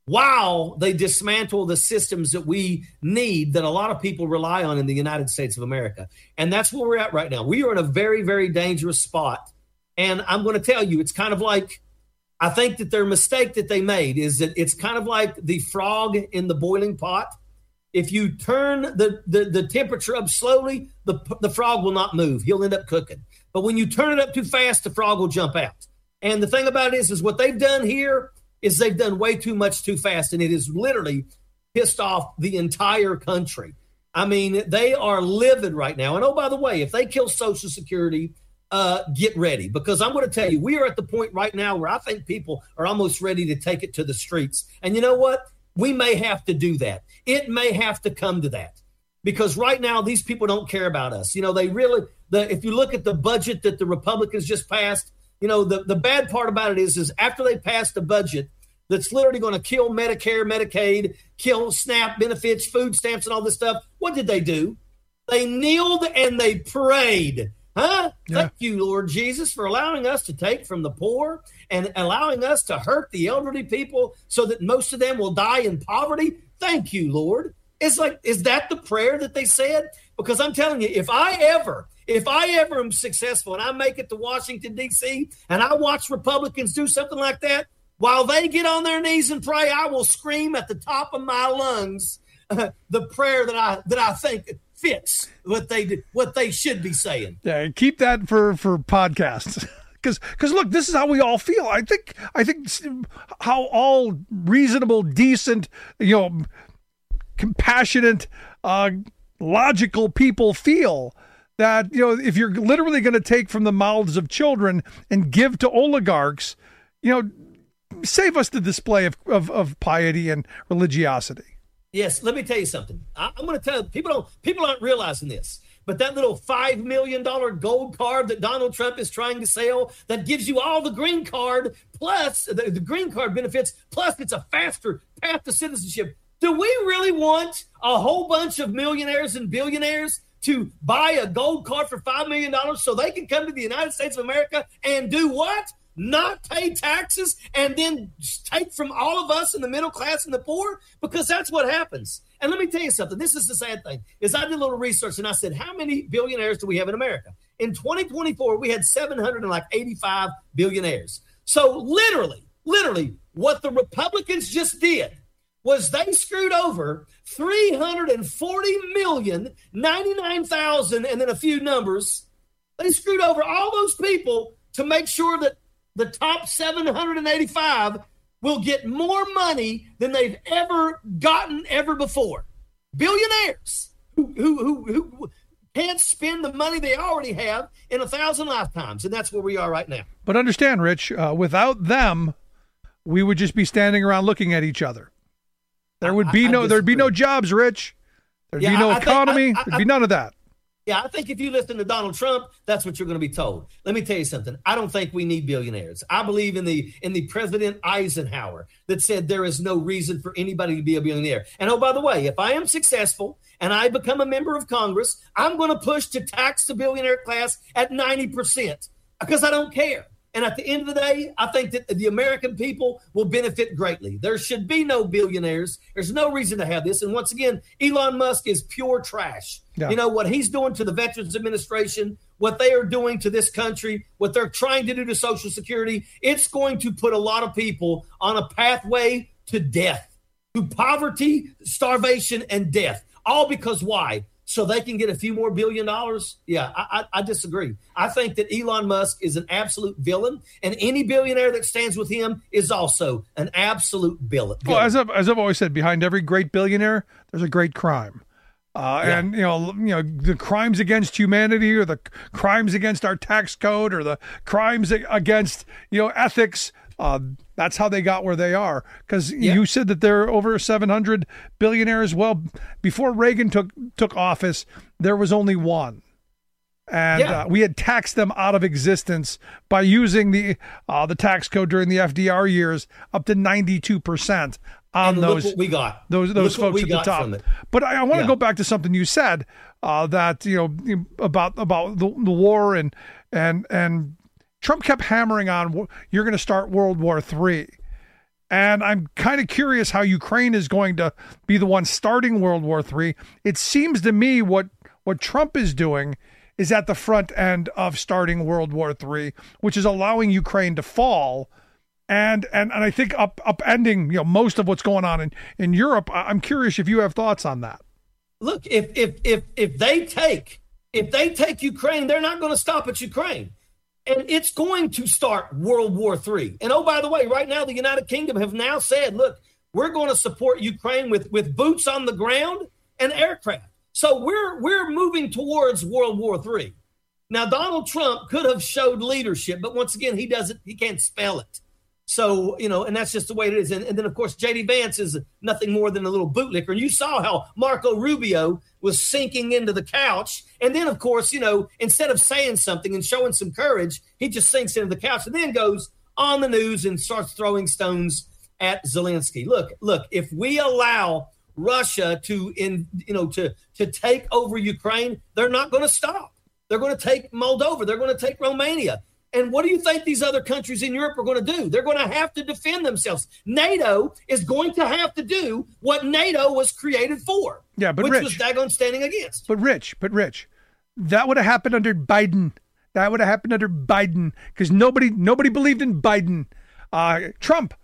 while they dismantle the systems that we need, that a lot of people rely on in the United States of America. And that's where we're at right now. We are in a very, very dangerous spot. And I'm going to tell you, it's kind of like, I think that their mistake that they made is that it's kind of like the frog in the boiling pot. If you turn the temperature up slowly, the frog will not move. He'll end up cooking. But when you turn it up too fast, the frog will jump out. And the thing about it is what they've done here is they've done way too much too fast, and it has literally pissed off the entire country. I mean, they are livid right now. And, oh, by the way, if they kill Social Security, get ready, because I'm going to tell you, we are at the point right now where I think people are almost ready to take it to the streets. And you know what? We may have to do that. It may have to come to that, because right now these people don't care about us. You know, they really, if you look at the budget that the Republicans just passed, you know, the bad part about it is after they passed the budget that's literally going to kill Medicare, Medicaid, kill SNAP benefits, food stamps, and all this stuff, what did they do? They kneeled and they prayed. Huh? Yeah. Thank you, Lord Jesus, for allowing us to take from the poor and allowing us to hurt the elderly people so that most of them will die in poverty. Thank you, Lord. It's like, is that the prayer that they said? Because I'm telling you, if I ever am successful and I make it to Washington, D.C., and I watch Republicans do something like that, while they get on their knees and pray, I will scream at the top of my lungs the prayer that I think fits what they should be saying. Yeah, keep that for podcasts. Because look, this is how we all feel. I think how all reasonable, decent, compassionate, logical people feel, that if you're literally going to take from the mouths of children and give to oligarchs, save us the display of piety and religiosity. Yes, let me tell you something. I'm going to tell you, people aren't realizing this, but that little $5 million gold card that Donald Trump is trying to sell, that gives you all the green card, plus the green card benefits, plus it's a faster path to citizenship. Do we really want a whole bunch of millionaires and billionaires to buy a gold card for $5 million so they can come to the United States of America and do what? Not pay taxes and then take from all of us in the middle class and the poor? Because that's what happens. And let me tell you something. This is the sad thing, is I did a little research and I said, how many billionaires do we have in America? In 2024, we had 785 billionaires. So literally, what the Republicans just did was they screwed over 340,099,000 and then a few numbers. They screwed over all those people to make sure that the top 785 will get more money than they've ever gotten ever before. Billionaires who can't spend the money they already have in 1,000 lifetimes. And that's where we are right now. But understand, Rich, without them, we would just be standing around looking at each other. There'd be no jobs, Rich. There'd be no economy. There'd be none of that. Yeah, I think if you listen to Donald Trump, that's what you're going to be told. Let me tell you something. I don't think we need billionaires. I believe in the President Eisenhower that said there is no reason for anybody to be a billionaire. And oh, by the way, if I am successful and I become a member of Congress, I'm going to push to tax the billionaire class at 90% because I don't care. And at the end of the day, I think that the American people will benefit greatly. There should be no billionaires. There's no reason to have this. And once again, Elon Musk is pure trash. Yeah. You know, what he's doing to the Veterans Administration, what they are doing to this country, what they're trying to do to Social Security, it's going to put a lot of people on a pathway to death, to poverty, starvation, and death. All because why? So they can get a few more $1 billion? Yeah, I disagree. I think that Elon Musk is an absolute villain, and any billionaire that stands with him is also an absolute villain. Well, as I've always said, behind every great billionaire, there's a great crime. And the crimes against humanity, or the crimes against our tax code, or the crimes against ethics. That's how they got where they are. Because you said that there are over 700 billionaires. Well, before Reagan took office, there was only one. And we had taxed them out of existence by using the tax code during the FDR years up to 92% on those. Look what we got. Those folks at the top. But I want to go back to something you said that about the war and Trump kept hammering on, you're going to start World War III. And I'm kind of curious how Ukraine is going to be the one starting World War III. It seems to me what Trump is doing is at the front end of starting World War III, which is allowing Ukraine to fall. And I think upending, most of what's going on in Europe. I'm curious if you have thoughts on that. Look, if they take Ukraine, they're not going to stop at Ukraine. And it's going to start World War III. And, oh, by the way, right now the United Kingdom have now said, look, we're going to support Ukraine with boots on the ground and aircraft. So we're moving towards World War III. Now, Donald Trump could have showed leadership, but once again, he can't spell it. So, and that's just the way it is. And then, of course, J.D. Vance is nothing more than a little bootlicker. And you saw how Marco Rubio was sinking into the couch. And then, of course, instead of saying something and showing some courage, he just sinks into the couch and then goes on the news and starts throwing stones at Zelensky. Look, if we allow Russia to take over Ukraine, they're not going to stop. They're going to take Moldova. They're going to take Romania. And what do you think these other countries in Europe are going to do? They're going to have to defend themselves. NATO is going to have to do what NATO was created for. Yeah, but which Rich, was daggone standing against. But Rich, that would have happened under Biden. That would have happened under Biden because nobody believed in Biden. Trump.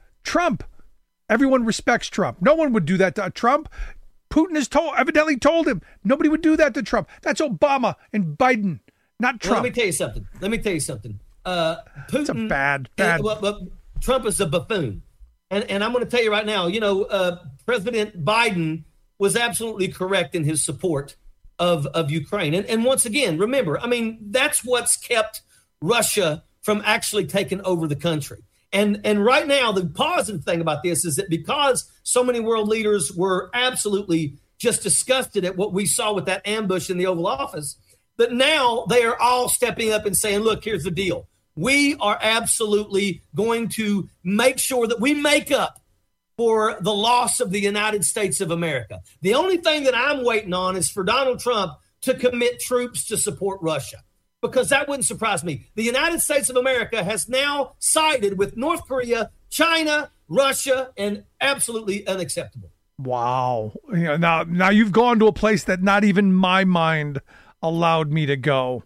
Everyone respects Trump. No one would do that to Trump. Putin has evidently told him nobody would do that to Trump. That's Obama and Biden, not Trump. Well, let me tell you something. Putin, it's a bad. Trump is a buffoon, and I'm going to tell you right now. President Biden was absolutely correct in his support of Ukraine, and once again, remember, that's what's kept Russia from actually taking over the country. And right now, the positive thing about this is that because so many world leaders were absolutely just disgusted at what we saw with that ambush in the Oval Office, that now they are all stepping up and saying, look, here's the deal. We are absolutely going to make sure that we make up for the loss of the United States of America. The only thing that I'm waiting on is for Donald Trump to commit troops to support Russia, because that wouldn't surprise me. The United States of America has now sided with North Korea, China, Russia, and absolutely unacceptable. Wow. Now you've gone to a place that not even my mind allowed me to go.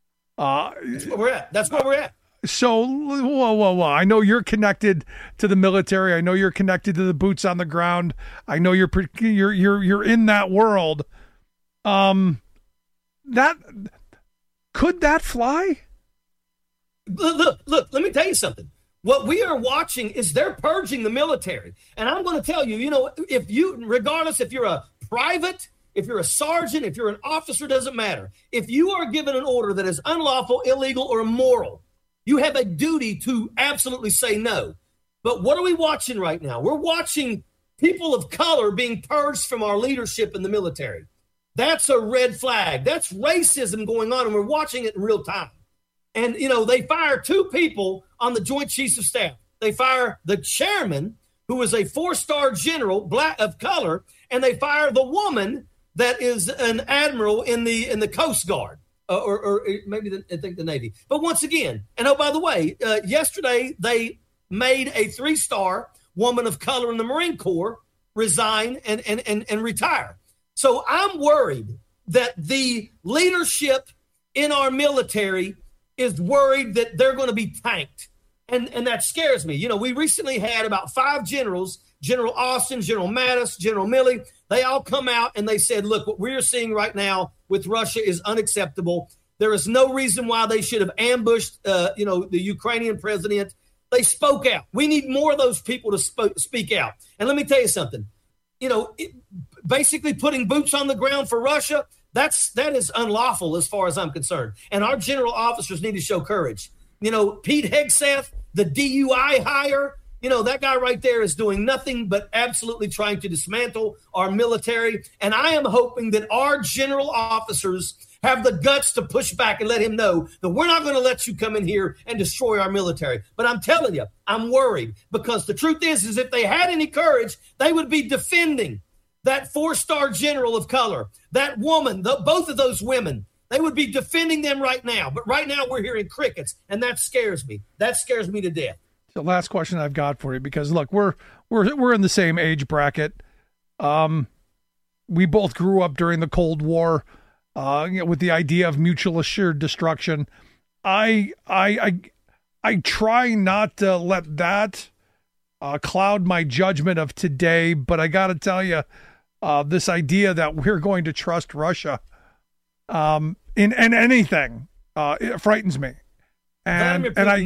That's where we're at. So, whoa. I know you're connected to the military. I know you're connected to the boots on the ground. I know you're in that world. Could that fly? Look, let me tell you something. What we are watching is they're purging the military. And I'm going to tell you, regardless if you're a private, if you're a sergeant, if you're an officer, doesn't matter. If you are given an order that is unlawful, illegal, or immoral, you have a duty to absolutely say no. But what are we watching right now? We're watching people of color being purged from our leadership in the military. That's a red flag. That's racism going on, and we're watching it in real time. And, they fire two people on the Joint Chiefs of Staff. They fire the chairman, who is a 4-star general, black of color, and they fire the woman that is an admiral in the Coast Guard, or maybe the Navy. But once again, and oh, by the way, yesterday they made a 3-star woman of color in the Marine Corps resign and retire. So I'm worried that the leadership in our military is worried that they're going to be tanked. And that scares me. We recently had about 5 generals, General Austin, General Mattis, General Milley. They all come out and they said, look, what we're seeing right now with Russia is unacceptable. There is no reason why they should have ambushed, the Ukrainian president. They spoke out. We need more of those people to speak out. And let me tell you something. Basically putting boots on the ground for Russia, that is unlawful as far as I'm concerned. And our general officers need to show courage. Pete Hegseth, the DUI hire, that guy right there is doing nothing but absolutely trying to dismantle our military. And I am hoping that our general officers have the guts to push back and let him know that we're not going to let you come in here and destroy our military. But I'm telling you, I'm worried, because the truth is if they had any courage, they would be defending that 4-star general of color, that woman, both of those women. They would be defending them right now. But right now we're hearing crickets, and that scares me. That scares me to death. the last question I've got for you, because look, we're in the same age bracket. We both grew up during the Cold War, with the idea of mutual assured destruction. I try not to let that cloud my judgment of today, but I got to tell you, this idea that we're going to trust Russia in anything, it frightens me. And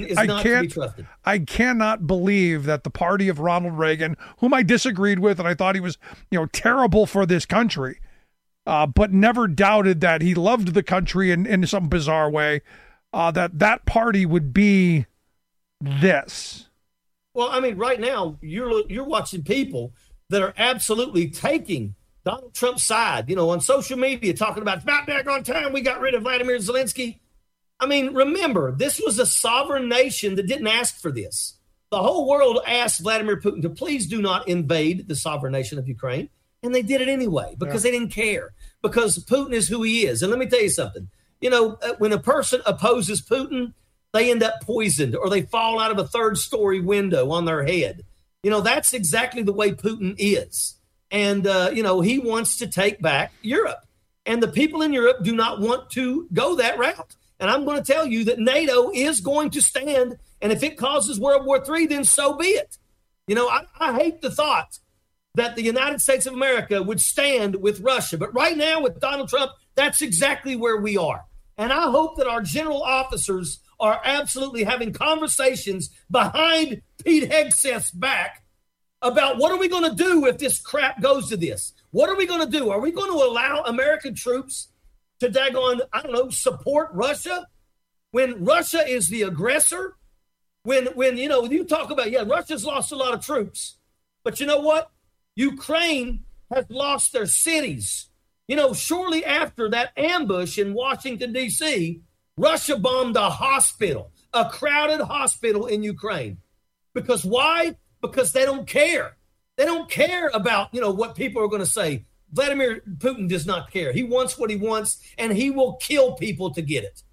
I cannot believe that the party of Ronald Reagan, whom I disagreed with, and I thought he was, terrible for this country, but never doubted that he loved the country in some bizarre way, that party would be this. Well, I mean, right now you're watching people that are absolutely taking Donald Trump's side, on social media, talking about it's about daggone time we got rid of Vladimir Zelensky. I mean, remember, this was a sovereign nation that didn't ask for this. The whole world asked Vladimir Putin to please do not invade the sovereign nation of Ukraine, and they did it anyway because they didn't care, because Putin is who he is. And let me tell you something. When a person opposes Putin, they end up poisoned or they fall out of a third-story window on their head. That's exactly the way Putin is. And, he wants to take back Europe. And the people in Europe do not want to go that route. And I'm going to tell you that NATO is going to stand. And if it causes World War III, then so be it. I hate the thought that the United States of America would stand with Russia. But right now with Donald Trump, that's exactly where we are. And I hope that our general officers are absolutely having conversations behind Pete Hegseth's back about what are we going to do if this crap goes to this? What are we going to do? Are we going to allow American troops to support Russia when Russia is the aggressor? When you talk about, Russia's lost a lot of troops, but you know what? Ukraine has lost their cities. Shortly after that ambush in Washington, D.C., Russia bombed a hospital, a crowded hospital in Ukraine. Because why? Because they don't care. They don't care about, what people are going to say. Vladimir Putin does not care. He wants what he wants, and he will kill people to get it.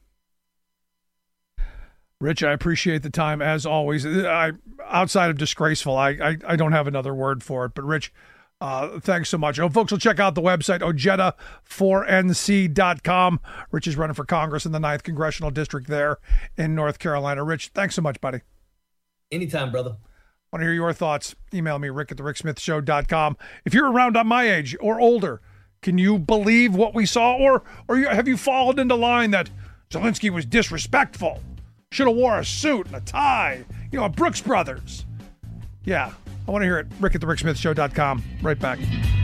Rich, I appreciate the time, as always. Outside of disgraceful, I don't have another word for it. But, Rich, thanks so much. Folks will check out the website, ojeda4nc.com. Rich is running for Congress in the 9th Congressional District there in North Carolina. Rich, thanks so much, buddy. Anytime, brother. Want to hear your thoughts? Email me, rick@thericksmithshow.com. If you're around on my age or older, can you believe what we saw? Or have you fallen into line that Zelensky was disrespectful? Should have wore a suit and a tie, at Brooks Brothers. Yeah, I want to hear it. rick@thericksmithshow.com. Right back.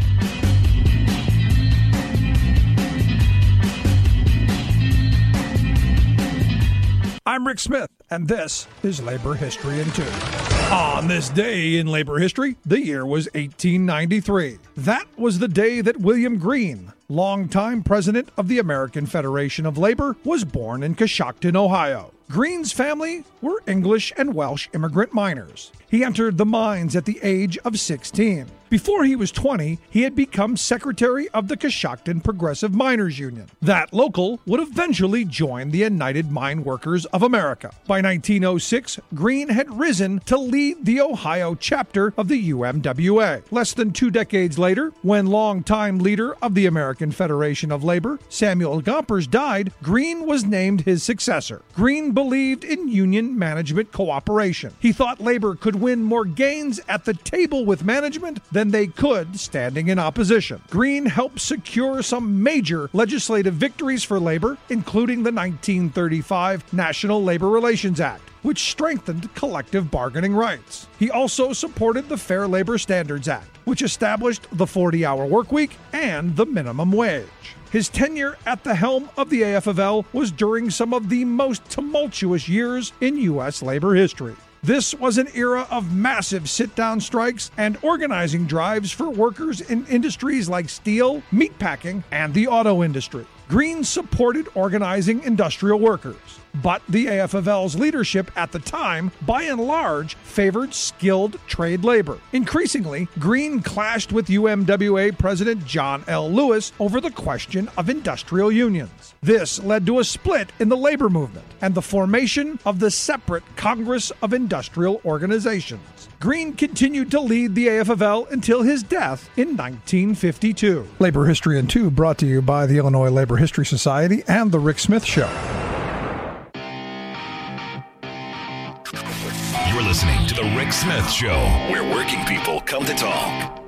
I'm Rick Smith, and this is Labor History in 2. On this day in labor history, the year was 1893. That was the day that William Greene, longtime president of the American Federation of Labor, was born in Coshocton, Ohio. Greene's family were English and Welsh immigrant miners. He entered the mines at the age of 16. Before he was 20, he had become secretary of the Coshocton Progressive Miners Union. That local would eventually join the United Mine Workers of America. By 1906, Greene had risen to lead the Ohio chapter of the UMWA. Less than 2 decades later, when longtime leader of the American Federation of Labor, Samuel Gompers, died, Greene was named his successor. Greene believed in union management cooperation. He thought labor could win more gains at the table with management than they could standing in opposition. Greene helped secure some major legislative victories for labor, including the 1935 National Labor Relations Act, which strengthened collective bargaining rights. He also supported the Fair Labor Standards Act, which established the 40-hour workweek and the minimum wage. His tenure at the helm of the AFL was during some of the most tumultuous years in U.S. labor history. This was an era of massive sit-down strikes and organizing drives for workers in industries like steel, meatpacking, and the auto industry. Greens supported organizing industrial workers, but the AFL-L's leadership at the time, by and large, favored skilled trade labor. Increasingly, Green clashed with UMWA President John L. Lewis over the question of industrial unions. This led to a split in the labor movement and the formation of the separate Congress of Industrial Organizations. Green continued to lead the AFL until his death in 1952. Labor History in 2 brought to you by the Illinois Labor History Society and The Rick Smith Show. You're listening to The Rick Smith Show, where working people come to talk.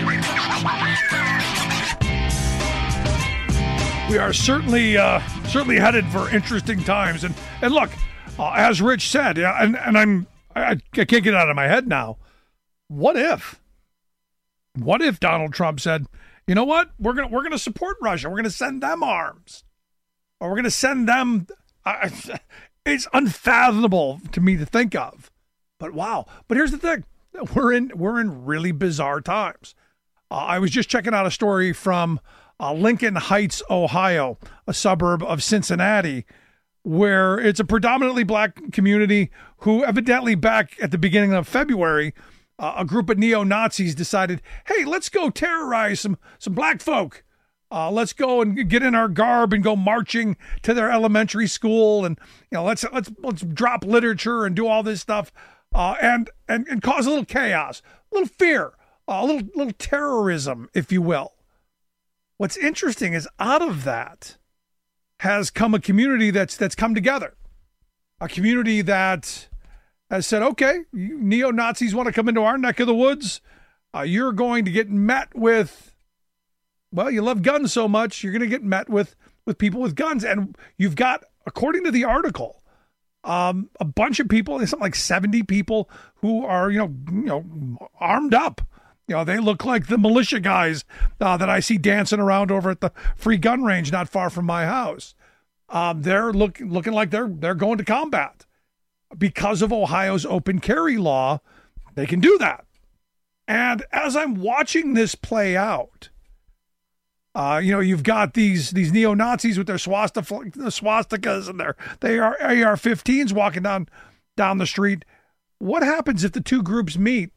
We are certainly headed for interesting times. And look, as Rich said, I can't get it out of my head now. What if Donald Trump said, you know what? We're gonna support Russia. We're gonna send them arms, or we're gonna send them. It's unfathomable to me to think of, but wow. But here's the thing: we're in really bizarre times. I was just checking out a story from Lincoln Heights, Ohio, a suburb of Cincinnati, where it's a predominantly black community who evidently back at the beginning of February, a group of neo-Nazis decided, hey, let's go terrorize some black folk. Let's go and get in our garb and go marching to their elementary school, and let's drop literature and do all this stuff, and cause a little chaos, a little fear, a little terrorism, if you will. What's interesting is out of that has come a community that's come together, a community that has said, okay, you neo-Nazis want to come into our neck of the woods. You're going to get met with, well, you love guns so much, you're going to get met with people with guns. And you've got, according to the article, a bunch of people, something like 70 people who are, armed up. They look like the militia guys that I see dancing around over at the free gun range not far from my house. They're looking like they're going to combat. Because of Ohio's open carry law, they can do that. And as I'm watching this play out, you've got these neo-Nazis with their swastikas and their AR-15s walking down the street. What happens if the two groups meet?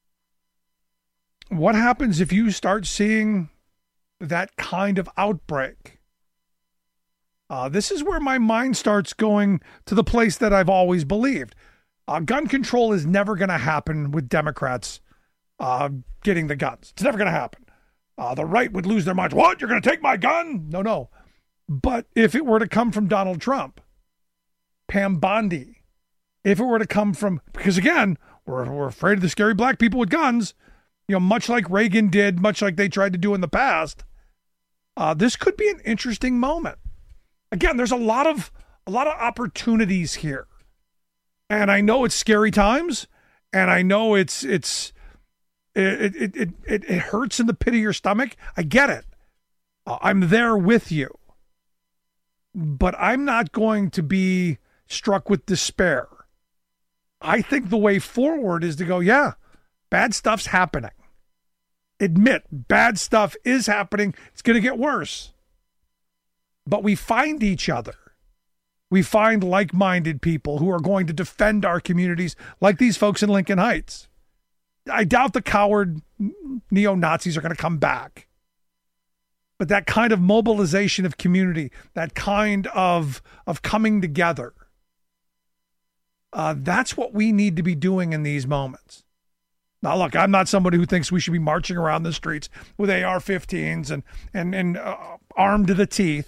What happens if you start seeing that kind of outbreak? This is where my mind starts going to the place that I've always believed. Gun control is never going to happen with Democrats getting the guns. It's never going to happen. The right would lose their minds. What? You're going to take my gun? No. But if it were to come from Donald Trump, Pam Bondi, if it were to come from, because again, we're afraid of the scary black people with guns, much like Reagan did, much like they tried to do in the past, this could be an interesting moment. Again, there's a lot of opportunities here, and I know it's scary times, and I know it hurts in the pit of your stomach. I get it. I'm there with you, but I'm not going to be struck with despair. I think the way forward is to go, yeah, bad stuff's happening. Admit bad stuff is happening. It's going to get worse. But we find each other. We find like-minded people who are going to defend our communities, like these folks in Lincoln Heights. I doubt the coward neo-Nazis are going to come back. But that kind of mobilization of community, that kind of coming together, that's what we need to be doing in these moments. Now, look, I'm not somebody who thinks we should be marching around the streets with AR-15s and armed to the teeth.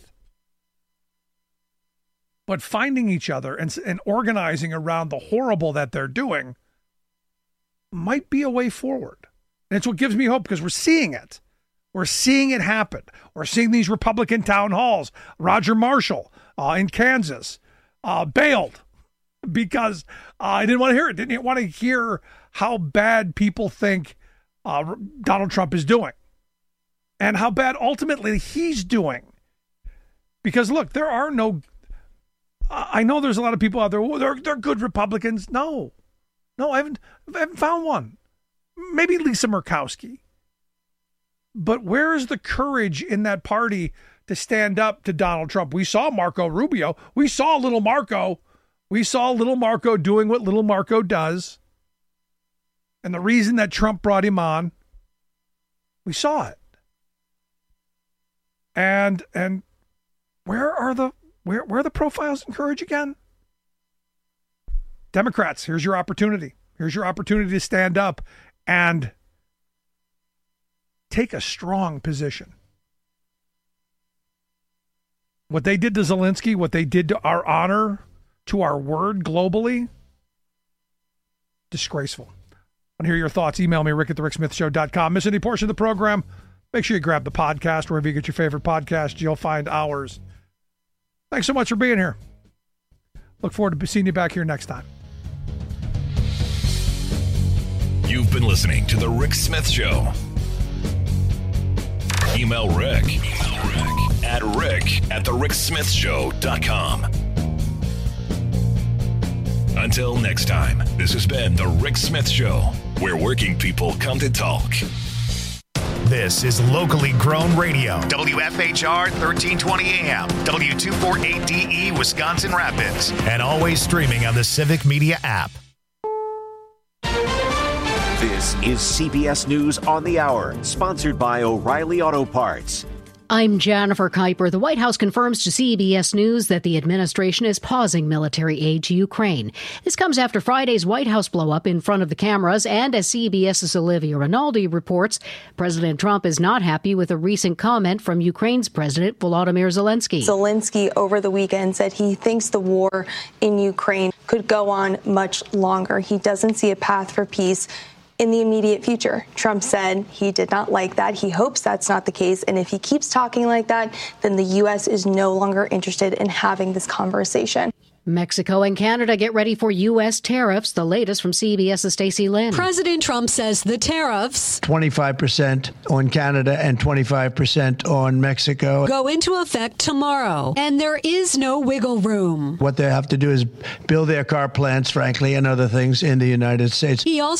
But finding each other and organizing around the horrible that they're doing might be a way forward. And it's what gives me hope, because we're seeing it. We're seeing it happen. We're seeing these Republican town halls. Roger Marshall in Kansas bailed because I didn't want to hear it. Didn't want to hear how bad people think Donald Trump is doing and how bad ultimately he's doing. Because look, there are no... I know there's a lot of people out there. Oh, they're good Republicans. No, I haven't found one. Maybe Lisa Murkowski. But where is the courage in that party to stand up to Donald Trump. We saw Marco Rubio. We saw little Marco. We saw little Marco doing what little Marco does. And the reason that Trump brought him on, we saw it. And where are the profiles in courage again? Democrats, here's your opportunity. Here's your opportunity to stand up and take a strong position. What they did to Zelensky, what they did to our honor, to our word globally, disgraceful. I want to hear your thoughts. Email me, rick@thericksmithshow.com. Miss any portion of the program? Make sure you grab the podcast wherever you get your favorite podcast. You'll find ours. Thanks so much for being here. Look forward to seeing you back here next time. You've been listening to The Rick Smith Show. Email Rick at rick@thericksmithshow.com. Until next time, this has been The Rick Smith Show, where working people come to talk. This is locally grown radio. WFHR 1320 AM, W248DE, Wisconsin Rapids, and always streaming on the Civic Media app. This is CBS News on the Hour, sponsored by O'Reilly Auto Parts. I'm Jennifer Kuiper. The White House confirms to CBS News that the administration is pausing military aid to Ukraine. This comes after Friday's White House blow-up in front of the cameras, and as CBS's Olivia Rinaldi reports, President Trump is not happy with a recent comment from Ukraine's President Volodymyr Zelensky. Zelensky over the weekend said he thinks the war in Ukraine could go on much longer. He doesn't see a path for peace in the immediate future. Trump said he did not like that. He hopes that's not the case. And if he keeps talking like that, then the U.S. is no longer interested in having this conversation. Mexico and Canada get ready for U.S. tariffs. The latest from CBS's Stacey Lynn. President Trump says the tariffs 25% on Canada and 25% on Mexico go into effect tomorrow, and there is no wiggle room. What they have to do is build their car plants, frankly, and other things in the United States. He also